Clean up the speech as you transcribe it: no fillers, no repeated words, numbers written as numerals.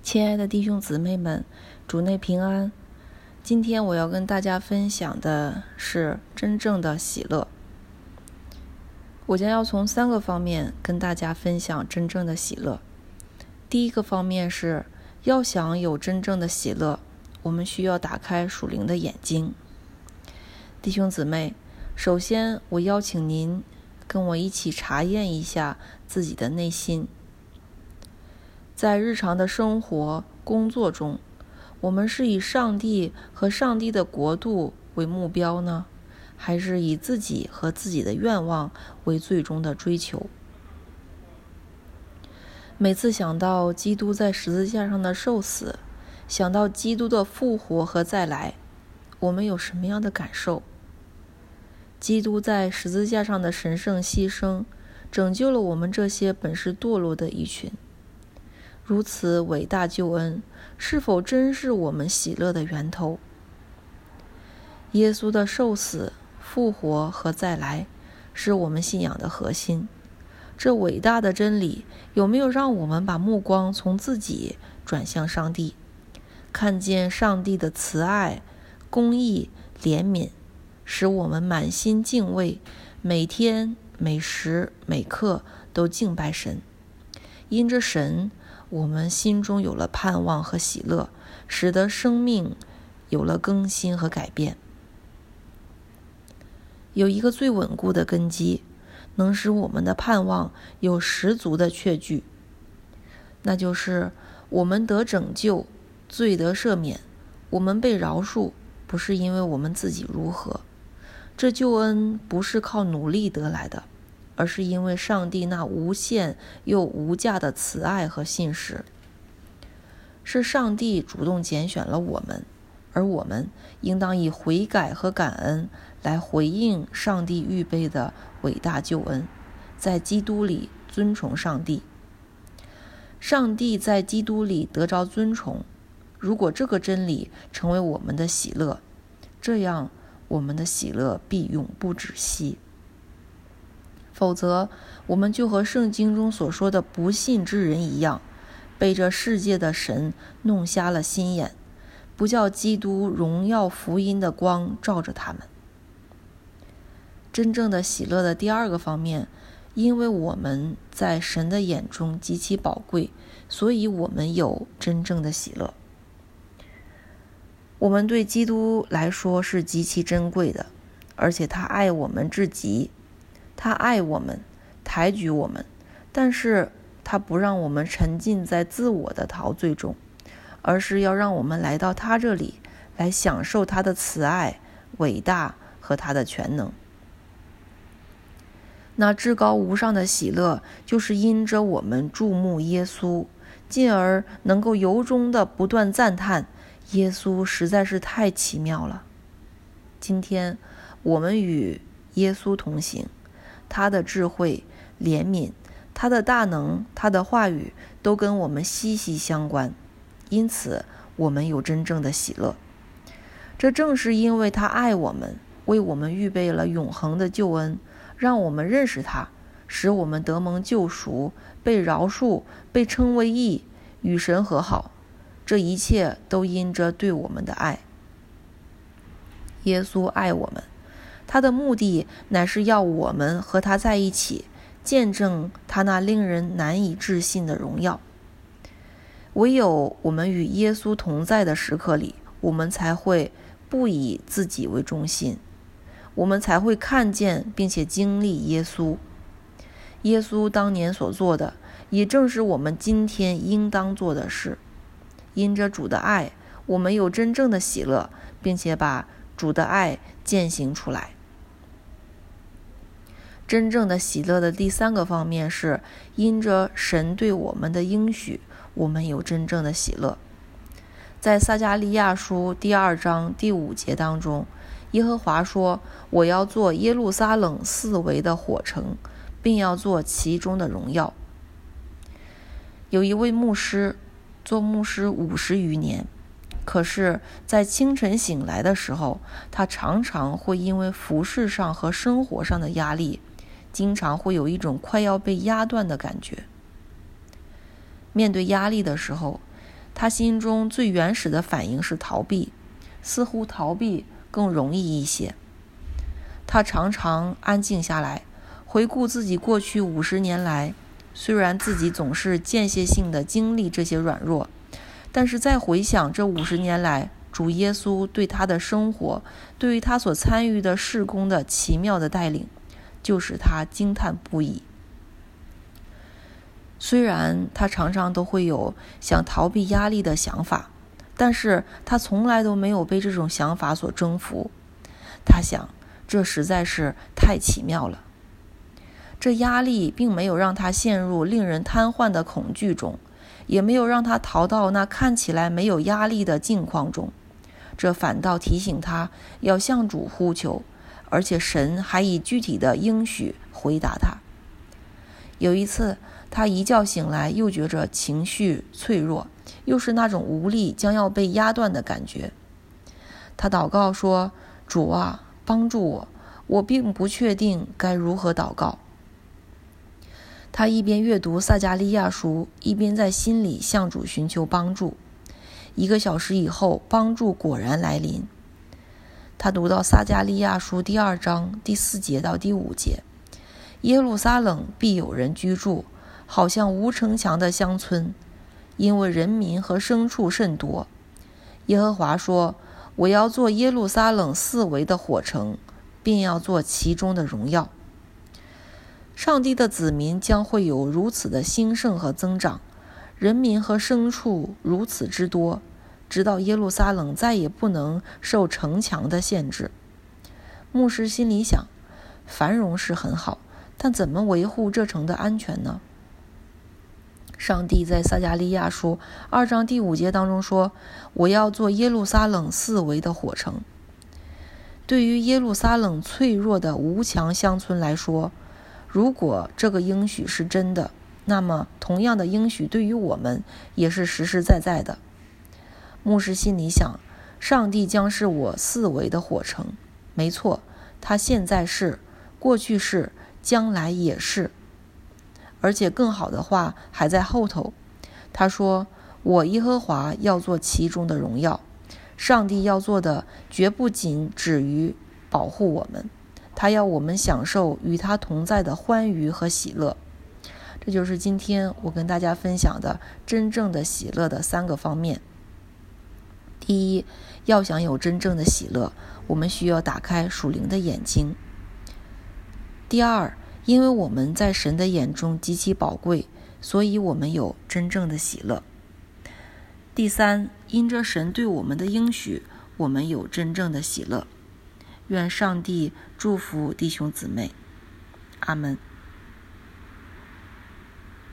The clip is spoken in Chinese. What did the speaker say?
亲爱的弟兄姊妹们，主内平安。今天我要跟大家分享的是真正的喜乐。我将要从3个方面跟大家分享真正的喜乐。第一个方面是，要想有真正的喜乐，我们需要打开属灵的眼睛。弟兄姊妹，首先我邀请您跟我一起查验一下自己的内心。在日常的生活、工作中，我们是以上帝和上帝的国度为目标呢，还是以自己和自己的愿望为最终的追求？每次想到基督在十字架上的受死，想到基督的复活和再来，我们有什么样的感受？基督在十字架上的神圣牺牲，拯救了我们这些本是堕落的一群。如此伟大救恩，是否真是我们喜乐的源头？耶稣的受死、复活和再来，是我们信仰的核心。这伟大的真理，有没有让我们把目光从自己转向上帝，看见上帝的慈爱、公义、怜悯，使我们满心敬畏，每天、每时、每刻都敬拜神。因着神，我们心中有了盼望和喜乐，使得生命有了更新和改变。有一个最稳固的根基，能使我们的盼望有十足的确据，那就是我们得拯救，罪得赦免，我们被饶恕，不是因为我们自己如何，这救恩不是靠努力得来的，而是因为上帝那无限又无价的慈爱和信实。是上帝主动拣选了我们，而我们应当以悔改和感恩来回应上帝预备的伟大救恩，在基督里尊崇上帝。上帝在基督里得着尊崇，如果这个真理成为我们的喜乐，这样我们的喜乐必永不止息。否则，我们就和圣经中所说的不信之人一样，被这世界的神弄瞎了心眼，不叫基督荣耀福音的光照着他们。真正的喜乐的第2个方面，因为我们在神的眼中极其宝贵，所以我们有真正的喜乐。我们对基督来说是极其珍贵的，而且他爱我们至极。他爱我们，抬举我们，但是他不让我们沉浸在自我的陶醉中，而是要让我们来到他这里，来享受他的慈爱、伟大和他的全能。那至高无上的喜乐，就是因着我们注目耶稣，进而能够由衷的不断赞叹，耶稣实在是太奇妙了。今天我们与耶稣同行，他的智慧、怜悯，他的大能，他的话语都跟我们息息相关，因此我们有真正的喜乐。这正是因为他爱我们，为我们预备了永恒的救恩，让我们认识他，使我们得蒙救赎，被饶恕，被称为义，与神和好。这一切都因着对我们的爱。耶稣爱我们，他的目的乃是要我们和他在一起，见证他那令人难以置信的荣耀。唯有我们与耶稣同在的时刻里，我们才会不以自己为中心，我们才会看见并且经历耶稣。耶稣当年所做的，也正是我们今天应当做的事。因着主的爱，我们有真正的喜乐，并且把主的爱践行出来。真正的喜乐的第3个方面是，因着神对我们的应许，我们有真正的喜乐。在撒迦利亚书第2章第5节当中，耶和华说，我要做耶路撒冷四围的火城，并要做其中的荣耀。有一位牧师做牧师50余年，可是在清晨醒来的时候，他常常会因为服事上和生活上的压力，经常会有一种快要被压断的感觉。面对压力的时候， 他心中最原始的反应是逃避，似乎逃避更容易一些。他常常安静下来，回顾自己过去50年来，虽然自己总是间歇性的经历这些软弱，但是再回想这50年来主耶稣对他的生活，对于他所参与的事工的奇妙的带领，就使他惊叹不已。虽然他常常都会有想逃避压力的想法，但是他从来都没有被这种想法所征服。他想，这实在是太奇妙了。这压力并没有让他陷入令人瘫痪的恐惧中，也没有让他逃到那看起来没有压力的境况中，这反倒提醒他要向主呼求，而且神还以具体的应许回答他。有一次，他一觉醒来，又觉着情绪脆弱，又是那种无力将要被压断的感觉。他祷告说：主啊，帮助我，我并不确定该如何祷告。他一边阅读撒迦利亚书，一边在心里向主寻求帮助。1个小时以后，帮助果然来临。他读到撒迦利亚书第2章第4节到第5节：耶路撒冷必有人居住，好像无城墙的乡村，因为人民和牲畜甚多。耶和华说：我要做耶路撒冷4围的火城，并要做其中的荣耀。上帝的子民将会有如此的兴盛和增长，人民和牲畜如此之多，直到耶路撒冷再也不能受城墙的限制。牧师心里想，繁荣是很好，但怎么维护这城的安全呢？上帝在撒迦利亚书2章第5节当中说：我要做耶路撒冷4围的火城。对于耶路撒冷脆弱的无墙乡村来说，如果这个应许是真的，那么同样的应许对于我们也是实实在在的。牧师心里想，上帝将是我4围的火城。没错，他现在是，过去是，将来也是。而且更好的话还在后头。他说：我耶和华要做其中的荣耀。上帝要做的绝不仅止于保护我们，他要我们享受与他同在的欢愉和喜乐。这就是今天我跟大家分享的真正的喜乐的3个方面。第一，要想有真正的喜乐，我们需要打开属灵的眼睛。第二，因为我们在神的眼中极其宝贵，所以我们有真正的喜乐。第三，因着神对我们的应许，我们有真正的喜乐。愿上帝祝福弟兄姊妹。阿们。